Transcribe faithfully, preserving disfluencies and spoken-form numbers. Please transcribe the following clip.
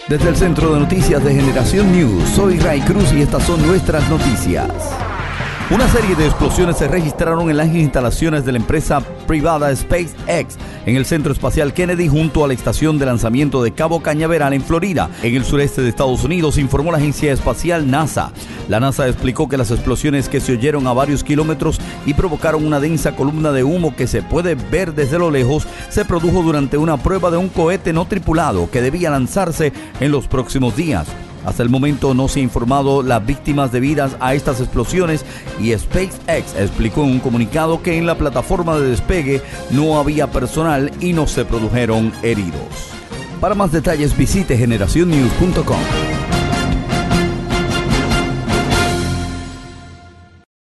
Desde el Centro de Noticias de Generación News, soy Ray Cruz y estas son nuestras noticias. Una serie de explosiones se registraron en las instalaciones de la empresa privada SpaceX en el Centro Espacial Kennedy junto a la estación de lanzamiento de Cabo Cañaveral en Florida, en el sureste de Estados Unidos, informó la agencia espacial NASA. La NASA explicó que las explosiones, que se oyeron a varios kilómetros y provocaron una densa columna de humo que se puede ver desde lo lejos, se produjo durante una prueba de un cohete no tripulado que debía lanzarse en los próximos días. Hasta el momento no se ha informado las víctimas debidas a estas explosiones y SpaceX explicó en un comunicado que en la plataforma de despegue no había personal y no se produjeron heridos. Para más detalles visite generación news punto com.